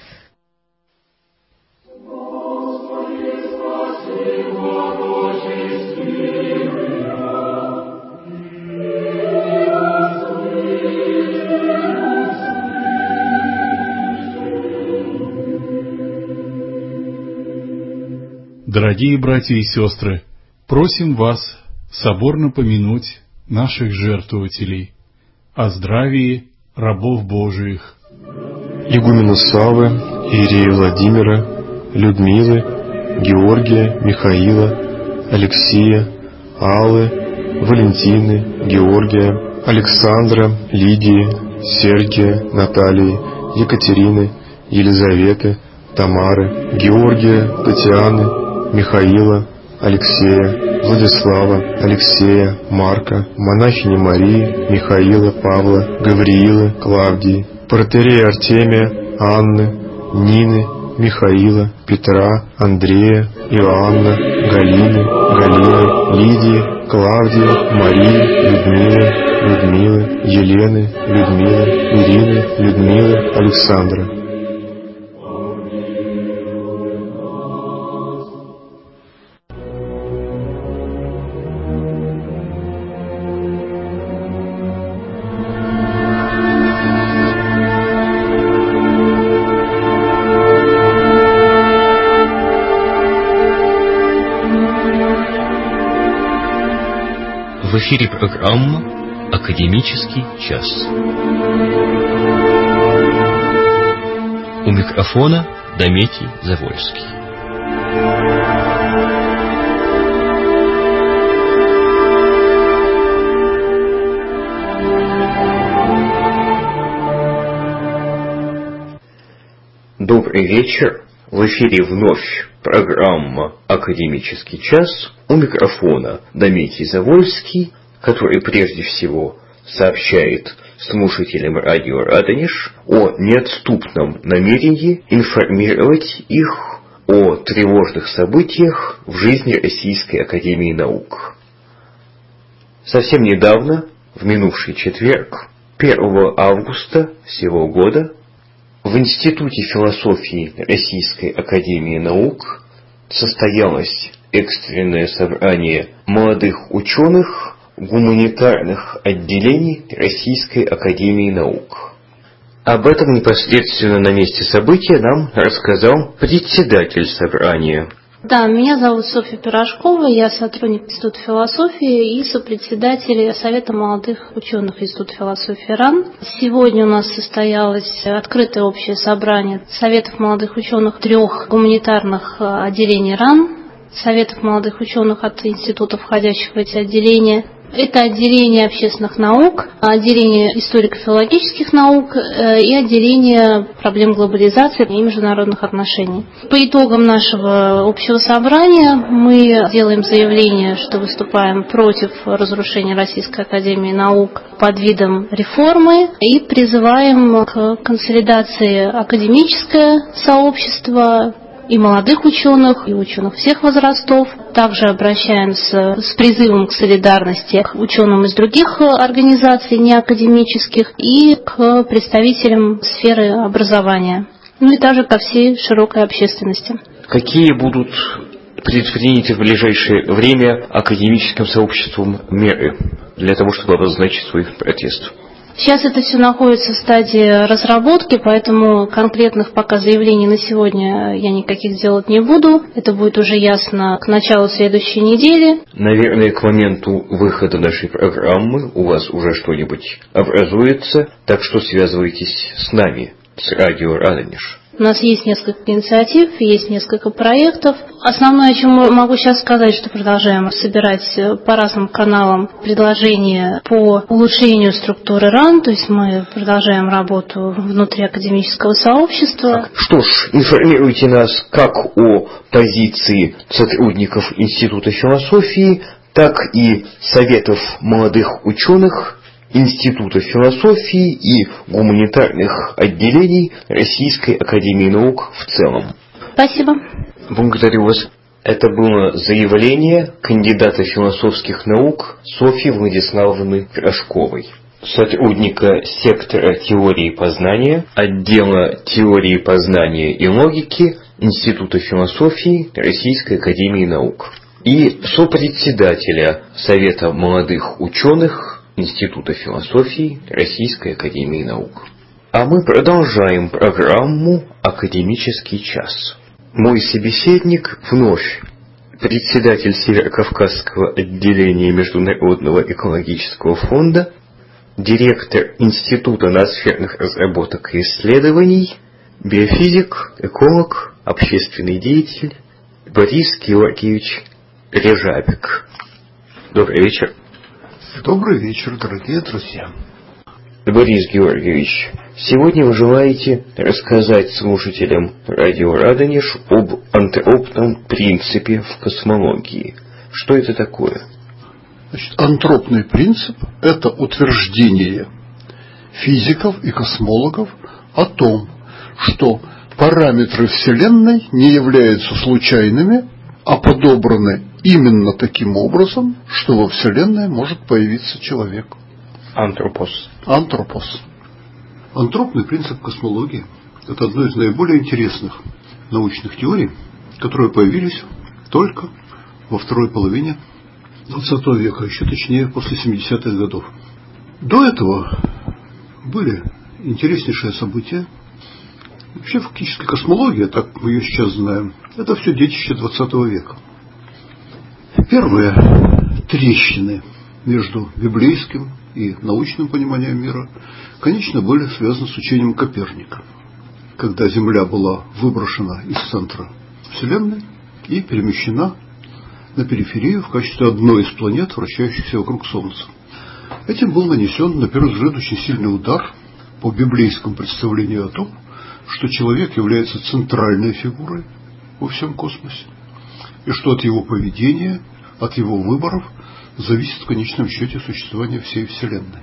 Дорогие братья и сестры, просим вас соборно помянуть наших жертвователей, о здравии рабов Божиих. Игумена Саввы, Иерея Владимира, Людмилы, Георгия, Михаила, Алексея, Аллы, Валентины, Георгия, Александра, Лидии, Сергия, Натальи, Екатерины, Елизаветы, Тамары, Георгия, Татьяны, Михаила, Алексея, Владислава, Алексея, Марка, монахини Марии, Михаила, Павла, Гавриила, Клавдии, протоиерея Артемия, Анны, Нины, Михаила, Петра, Андрея, Иоанна, Галины, Лидии, Клавдии, Марии, Людмилы, Елены, Ирины, Людмилы, Александра. В эфире программа «Академический час». У микрофона Дометий Завольский. Добрый вечер. В эфире вновь программа «Академический час». У микрофона Дометий Завольский, который прежде всего сообщает слушателям радио «Радонеж» о неотступном намерении информировать их о тревожных событиях в жизни Российской академии наук. Совсем недавно, в минувший четверг, 1 августа сего года, в Институте философии Российской академии наук состоялось экстренное собрание молодых ученых гуманитарных отделений Российской академии наук. Об этом непосредственно на месте события нам рассказал председатель собрания, Да, меня зовут Софья Пирожкова, я сотрудник Института философии и сопредседатель Совета молодых ученых Института философии РАН. Сегодня у нас состоялось открытое общее собрание Советов молодых ученых 3 гуманитарных отделений РАН, Советов молодых ученых от институтов, входящих в эти отделения. Это отделение общественных наук, отделение историко-филологических наук и отделение проблем глобализации и международных отношений. По итогам нашего общего собрания мы делаем заявление, что выступаем против разрушения Российской академии наук под видом реформы и призываем к консолидации академическое сообщество и молодых ученых, и ученых всех возрастов. Также обращаемся с призывом к солидарности к ученым из других организаций неакадемических и к представителям сферы образования, ну и также ко всей широкой общественности. Какие будут предприняты в ближайшее время академическим сообществом меры для того, чтобы обозначить свой протест? Сейчас это все находится в стадии разработки, поэтому конкретных пока заявлений на сегодня я никаких делать не буду. Это будет уже ясно к началу следующей недели. Наверное, к моменту выхода нашей программы у вас уже что-нибудь образуется, так что связывайтесь с нами, с радио Радонеж. У нас есть несколько инициатив, есть несколько проектов. Основное, о чем могу сейчас сказать, что продолжаем собирать по разным каналам предложения по улучшению структуры РАН, то есть мы продолжаем работу внутри академического сообщества. Что ж, информируйте нас как о позиции сотрудников Института философии, так и Советов молодых ученых, Института философии и гуманитарных отделений Российской академии наук в целом. Спасибо. Благодарю вас. Это было заявление кандидата философских наук Софьи Владиславовны Пирожковой, сотрудника сектора теории познания, отдела теории познания и логики Института философии Российской академии наук и сопредседателя Совета молодых ученых Института философии Российской академии наук. А мы продолжаем программу «Академический час». Мой собеседник вновь председатель Северокавказского отделения Международного экологического фонда, директор Института ноосферных разработок и исследований, биофизик, эколог, общественный деятель Борис Георгиевич Режабик. Добрый вечер. Добрый вечер, дорогие друзья. Борис Георгиевич, сегодня вы желаете рассказать слушателям радио Радонеж об антропном принципе в космологии. Что это такое? Значит, антропный принцип – это утверждение физиков и космологов о том, что параметры Вселенной не являются случайными, а подобраны именно таким образом, что во Вселенной может появиться человек. Антропос. Антропос. Антропный принцип космологии – это одно из наиболее интересных научных теорий, которые появились только во второй половине XX века, еще точнее после 70-х годов. До этого были интереснейшие события. Вообще фактически космология, так мы ее сейчас знаем, это все детище XX века. Первые трещины между библейским и научным пониманием мира, конечно, были связаны с учением Коперника, когда Земля была выброшена из центра Вселенной и перемещена на периферию в качестве одной из планет, вращающихся вокруг Солнца. Этим был нанесен, на первый взгляд, очень сильный удар по библейскому представлению о том, что человек является центральной фигурой во всем космосе, и что от его поведения, от его выборов зависит в конечном счете существование всей Вселенной.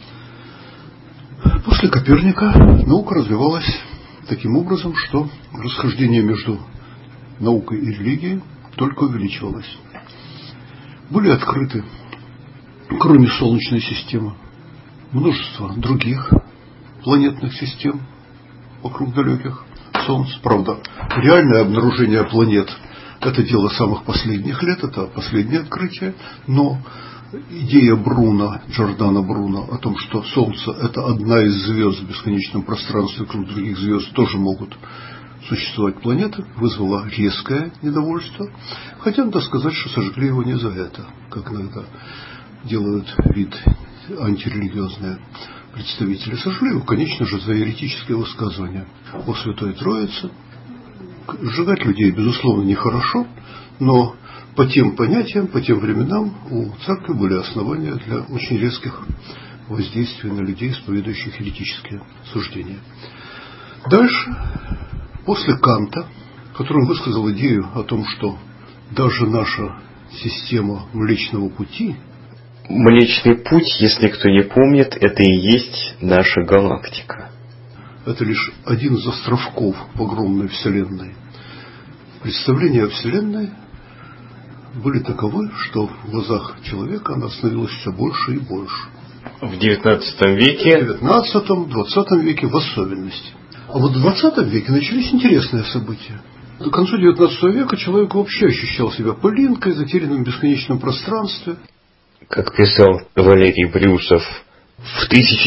После Коперника наука развивалась таким образом, что расхождение между наукой и религией только увеличивалось. Были открыты, кроме Солнечной системы, множество других планетных систем вокруг далеких Солнц. Правда, реальное обнаружение планет – это дело самых последних лет, это последнее открытие, но идея Бруно, Джордано Бруно, о том, что Солнце – это одна из звезд в бесконечном пространстве, круг других звезд тоже могут существовать планеты, вызвало резкое недовольство. Хотя надо сказать, что сожгли его не за это, как иногда делают вид антирелигиозные представители. Сожгли его, конечно же, за еретическое высказывание о Святой Троице. Сжигать людей, безусловно, нехорошо, но по тем понятиям, по тем временам у церкви были основания для очень резких воздействий на людей, исповедующих еретические суждения. Дальше, после Канта, который высказал идею о том, что даже наша система Млечного Пути... Млечный Путь, если кто не помнит, это и есть наша галактика. Это лишь один из островков в огромной Вселенной. Представления о Вселенной были таковы, что в глазах человека она становилась все больше и больше. В XIX веке? В XIX, XX веке в особенности. А вот в XX веке начались интересные события. К концу XIX века человек вообще ощущал себя пылинкой, затерянным в бесконечном пространстве. Как писал Валерий Брюсов в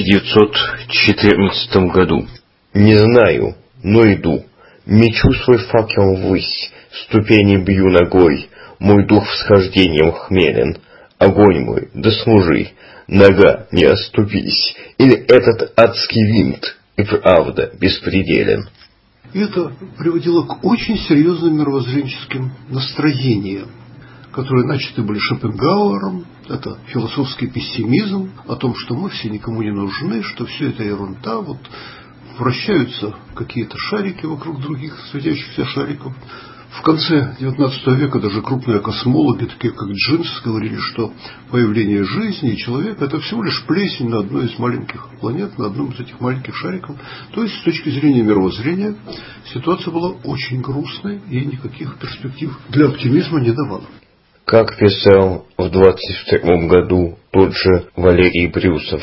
1914 году. «Не знаю, но иду. Мечу свой факел ввысь, ступени бью ногой, мой дух всхождением хмелен. Огонь мой, дослужи, нога, не оступись, или этот адский винт и правда беспределен». И это приводило к очень серьезным мировоззренческим настроениям, которые начаты были Шопенгауэром. Это философский пессимизм о том, что мы все никому не нужны, что все это ерунда, вот вращаются какие-то шарики вокруг других светящихся шариков. В конце XIX века даже крупные космологи, такие как Джинс, говорили, что появление жизни и человека — это всего лишь плесень на одной из маленьких планет, на одном из этих маленьких шариков. То есть, с точки зрения мировоззрения, ситуация была очень грустной и никаких перспектив для оптимизма не давала. Как писал в 22 году тот же Валерий Брюсов,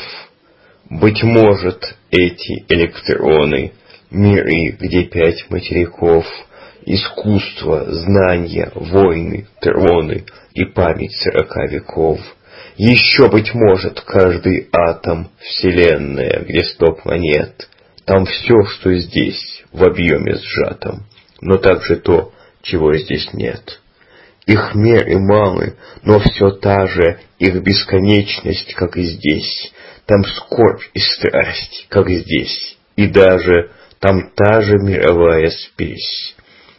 «Быть может, эти электроны, миры, где 5 материков, искусство, знания, войны, троны и память 40 веков. Еще, быть может, каждый атом — вселенная, где 100 планет. Там все, что здесь, в объеме сжатом, но также то, чего здесь нет. Их меры малы, но все та же их бесконечность, как и здесь. Там скорбь и страсть, как здесь, и даже там та же мировая спесь.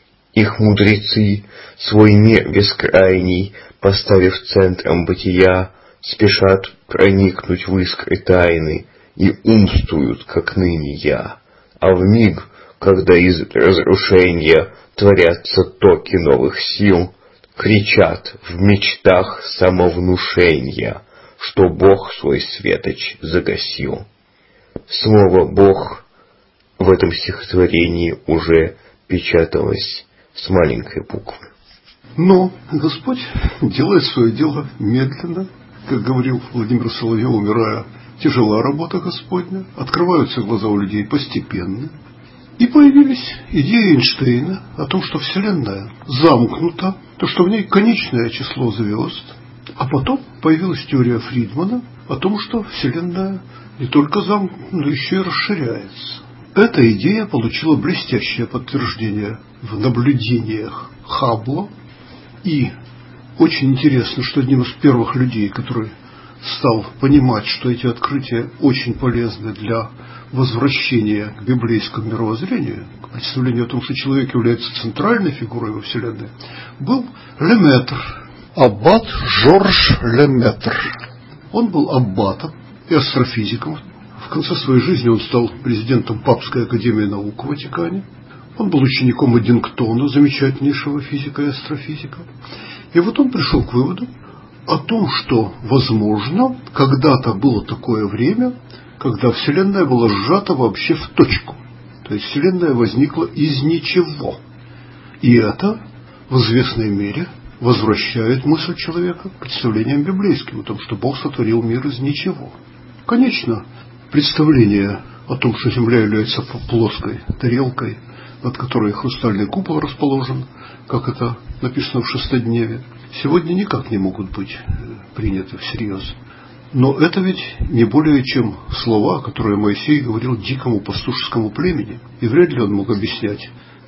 Их мудрецы, свой мир бескрайний, поставив центром бытия, спешат проникнуть в искры тайны и умствуют, как ныне я. А вмиг, когда из разрушения творятся токи новых сил, кричат в мечтах самовнушения, что Бог свой светоч загасил». Слово «Бог» в этом стихотворении уже печаталось с маленькой буквы. Но Господь делает свое дело медленно. Как говорил Владимир Соловьев, умирая, тяжела работа Господня. Открываются глаза у людей постепенно. И появились идеи Эйнштейна о том, что Вселенная замкнута, то, что в ней конечное число звезд. А потом появилась теория Фридмана о том, что Вселенная не только замкнута, но еще и расширяется. Эта идея получила блестящее подтверждение в наблюдениях Хаббла. И очень интересно, что одним из первых людей, который стал понимать, что эти открытия очень полезны для возвращения к библейскому мировоззрению, к представлению о том, что человек является центральной фигурой во Вселенной, был Леметр, аббат Жорж Леметр. Он был аббатом и астрофизиком. В конце своей жизни он стал президентом Папской академии наук в Ватикане. Он был учеником Эддингтона, замечательнейшего физика и астрофизика. И вот он пришел к выводу о том, что, возможно, когда-то было такое время, когда Вселенная была сжата вообще в точку. То есть Вселенная возникла из ничего. И это в известной мере возвращает мысль человека к представлениям библейским о том, что Бог сотворил мир из ничего. Конечно, представление о том, что Земля является плоской тарелкой, над которой хрустальный купол расположен, как это написано в Шестодневе, сегодня никак не могут быть приняты всерьез. Но это ведь не более чем слова, которые Моисей говорил дикому пастушескому племени, и вряд ли он мог объяснять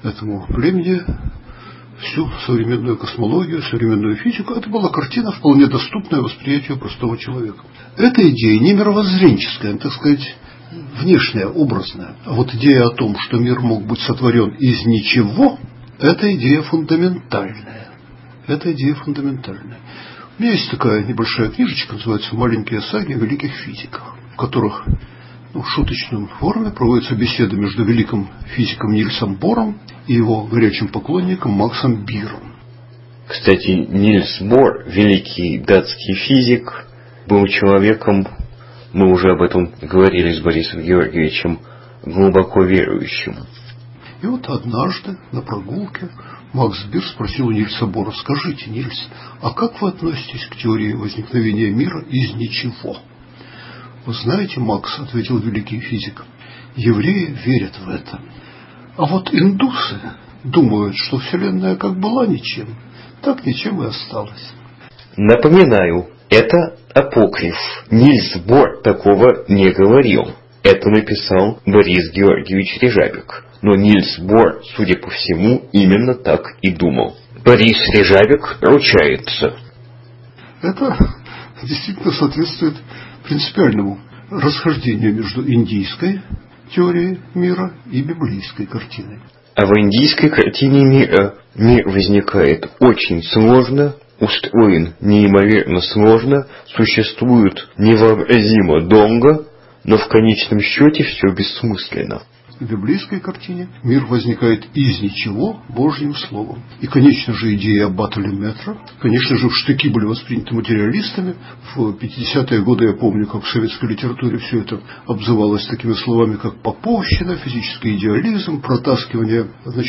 этому племени всю современную космологию, современную физику. Это была картина, вполне доступная восприятию простого человека. Эта идея не мировоззренческая, так сказать, внешняя, образная. А вот идея о том, что мир мог быть сотворен из ничего, это идея фундаментальная. Это идея фундаментальная. У меня есть такая небольшая книжечка, называется «Маленькие саги о великих физиках», в которых в шуточной форме проводятся беседы между великим физиком Нильсом Бором и его горячим поклонником Максом Биром. Кстати, Нильс Бор, великий датский физик, был человеком, мы уже об этом говорили с Борисом Георгиевичем, глубоко верующим. И вот однажды на прогулке Макс Бир спросил у Нильса Бора: «Скажите, Нильс, а как вы относитесь к теории возникновения мира из ничего?» «Вы знаете, Макс, — ответил великий физик, — евреи верят в это. А вот индусы думают, что Вселенная как была ничем, так ничем и осталась». Напоминаю, это апокриф. Нильс Бор такого не говорил. Это написал Борис Георгиевич Режабик. Но Нильс Бор, судя по всему, именно так и думал. Борис Режабик ручается. Это действительно соответствует принципиальному расхождению между индийской теорией мира и библейской картиной. А в индийской картине мира мир возникает очень сложно, устроен неимоверно сложно, существует невообразимо долго, но в конечном счете все бессмысленно. В библейской картине мир возникает из ничего Божьим словом. И, конечно же, идея аббата Леметра, конечно же, в штыки были восприняты материалистами. В 50-е годы я помню, как в советской литературе все это обзывалось такими словами, как поповщина, физический идеализм, протаскивание,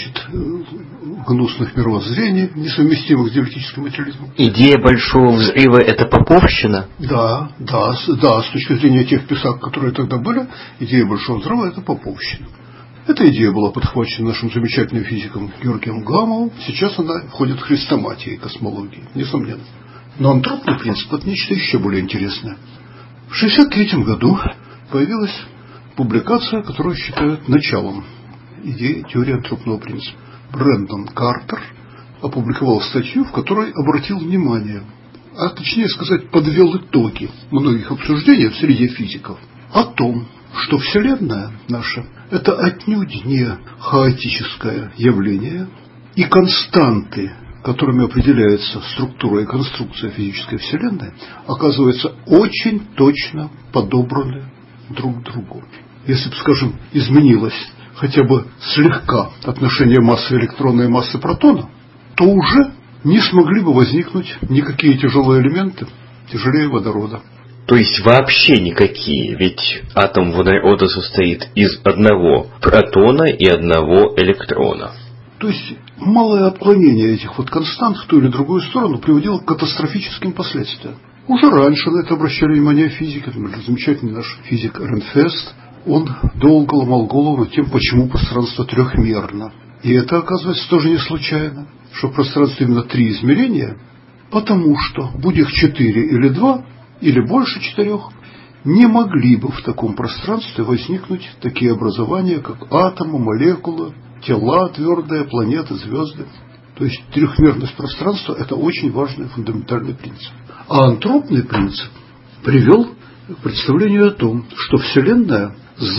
гнусных мировоззрений, несовместимых с диалектическим материализмом. Идея большого взрыва – это поповщина? Да, с точки зрения тех писак, которые тогда были, идея большого взрыва – это поповщина. Эта идея была подхвачена нашим замечательным физиком Георгием Гамовым. Сейчас она входит в хрестоматии космологии, несомненно. Но антропный принцип – это нечто еще более интересное. В 1963 году появилась публикация, которую считают началом идеи теории антропного принципа. Брэндон Картер опубликовал статью, в которой обратил внимание, а точнее сказать, подвел итоги многих обсуждений в среде физиков о том, что Вселенная наша – это отнюдь не хаотическое явление, и константы, которыми определяется структура и конструкция физической Вселенной, оказываются очень точно подобраны друг к другу. Если бы, скажем, изменилось хотя бы слегка отношение массы электрона и массы протона, то уже не смогли бы возникнуть никакие тяжелые элементы тяжелее водорода. То есть вообще никакие, ведь атом водорода состоит из одного протона и одного электрона. То есть малое отклонение этих вот констант в ту или другую сторону приводило к катастрофическим последствиям. Уже раньше на это обращали внимание физики. Например, замечательный наш физик Эрнфест, он долго ломал голову над тем, почему пространство трехмерно. И это, оказывается, тоже не случайно, что пространство именно 3 измерения, потому что, будь их 4 или 2, или больше 4, не могли бы в таком пространстве возникнуть такие образования, как атомы, молекулы, тела твердые, планеты, звезды. То есть трехмерность пространства – это очень важный фундаментальный принцип. А антропный принцип привел к представлению о том, что Вселенная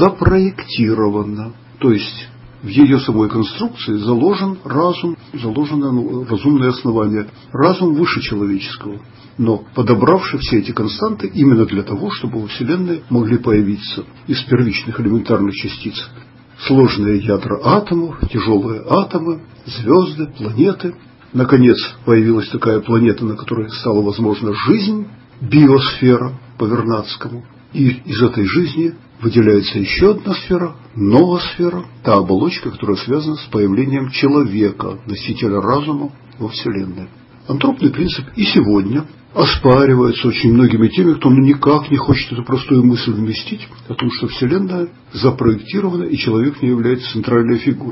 запроектирована, то есть в ее самой конструкции заложен разум, заложено разумное основание, разум выше человеческого, но подобравший все эти константы именно для того, чтобы во Вселенной могли появиться из первичных элементарных частиц сложные ядра атомов, тяжелые атомы, звезды, планеты. Наконец появилась такая планета, на которой стала возможна жизнь, биосфера по Вернадскому. И из этой жизни выделяется еще одна сфера, ноосфера, та оболочка, которая связана с появлением человека, носителя разума во Вселенной. Антропный принцип и сегодня оспаривается очень многими теми, кто никак не хочет эту простую мысль вместить, о том, что Вселенная запроектирована и человек не является центральной фигурой.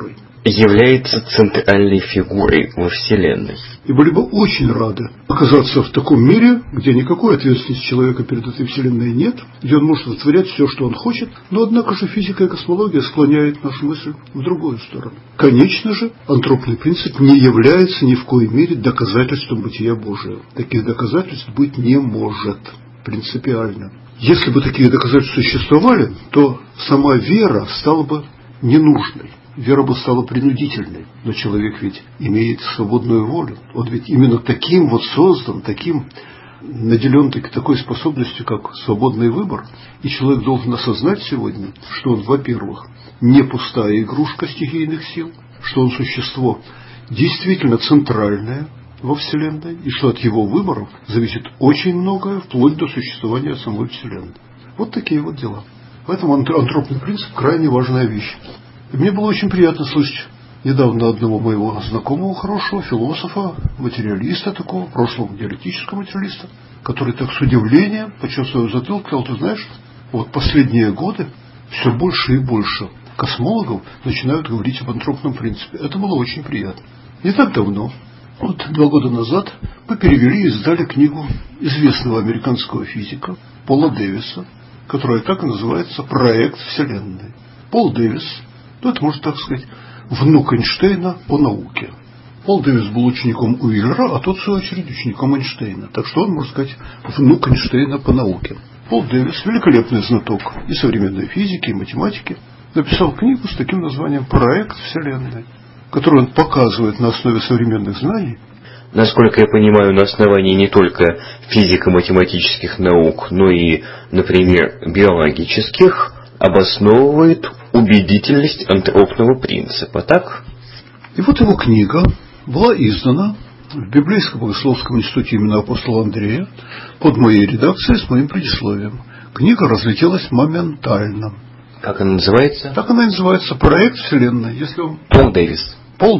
является центральной фигурой во Вселенной. И были бы очень рады оказаться в таком мире, где никакой ответственности человека перед этой Вселенной нет, где он может вытворять все, что он хочет, но однако же физика и космология склоняет нашу мысль в другую сторону. Конечно же, антропный принцип не является ни в коей мере доказательством бытия Божия. Таких доказательств быть не может принципиально. Если бы такие доказательства существовали, то сама вера стала бы ненужной. Вера бы стала принудительной, но человек ведь имеет свободную волю. Он ведь именно таким вот создан, таким наделен такой способностью, как свободный выбор. И человек должен осознать сегодня, что он, во-первых, не пустая игрушка стихийных сил, что он существо действительно центральное во Вселенной, и что от его выборов зависит очень многое, вплоть до существования самой Вселенной. Вот такие вот дела. Поэтому антропный принцип крайне важная вещь. И мне было очень приятно слышать недавно одного моего знакомого хорошего философа, материалиста такого, в прошлом диалектического материалиста, который так с удивлением, почесывая затылок, сказал: ты знаешь, вот последние годы все больше и больше космологов начинают говорить об антропном принципе. Это было очень приятно. Не так давно, вот 2 года назад, мы перевели и издали книгу известного американского физика Пола Дэвиса, которая так и называется «Проект Вселенной». Пол Дэвис, это, можно так сказать, внук Эйнштейна по науке. Пол Дэвис был учеником Уиллера, а тот, в свою очередь, учеником Эйнштейна. Так что он, можно сказать, внук Эйнштейна по науке. Пол Дэвис, великолепный знаток и современной физики, и математики, написал книгу с таким названием «Проект Вселенной», которую он показывает на основе современных знаний. Насколько я понимаю, на основании не только физико-математических наук, но и, например, биологических, обосновывает убедительность антропного принципа, так? И вот его книга была издана в Библейском богословском институте имени апостола Андрея под моей редакцией с моим предисловием. Книга разлетелась моментально. Как она называется? Так она и называется «Проект Вселенной». Если он... Пол Дэвис. Пол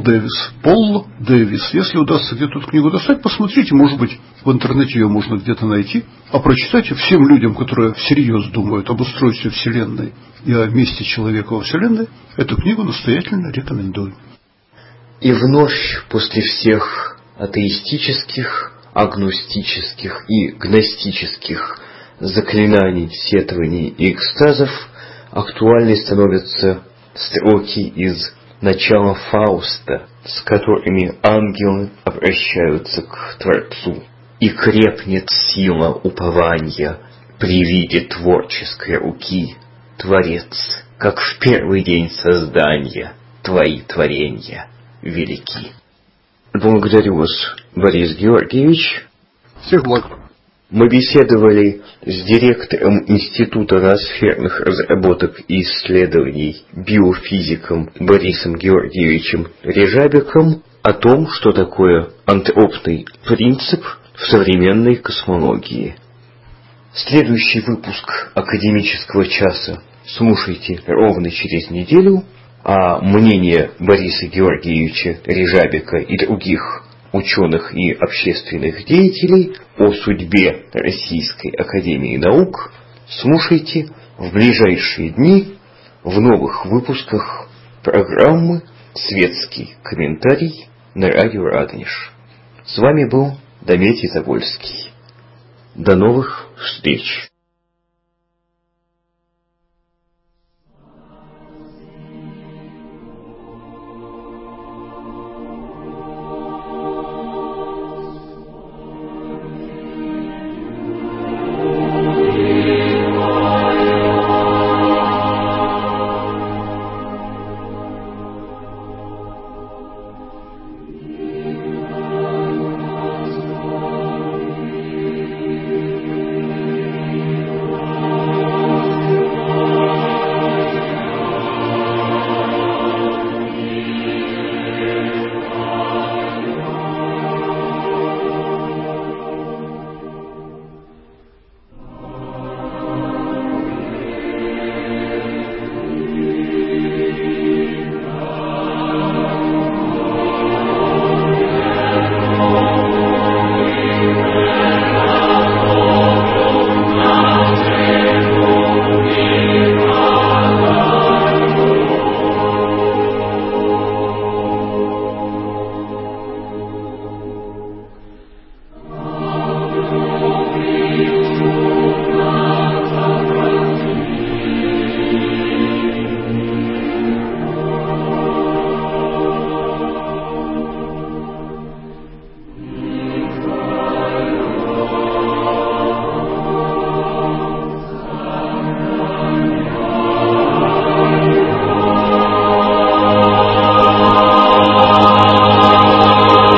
Дэвис. Если удастся где-то эту книгу достать, посмотрите, может быть, в интернете ее можно где-то найти, а прочитайте всем людям, которые всерьез думают об устройстве Вселенной и о месте человека во Вселенной, эту книгу настоятельно рекомендую. И вновь после всех атеистических, агностических и гностических заклинаний, сетований и экстазов актуальной становятся строки из начала Фауста, с которыми ангелы обращаются к Творцу. И крепнет сила упования при виде творческой руки. Творец, как в первый день создания, твои творения велики. Благодарю вас, Борис Георгиевич. Всех благ. Мы беседовали с директором Института ноосферных разработок и исследований, биофизиком Борисом Георгиевичем Режабиком о том, что такое антропный принцип в современной космологии. Следующий выпуск академического часа слушайте ровно через неделю, а мнение Бориса Георгиевича Режабика и других ученых и общественных деятелей о судьбе Российской академии наук слушайте в ближайшие дни в новых выпусках программы «Светский комментарий» на радио Радонеж. С вами был Дометий Тобольский. До новых встреч!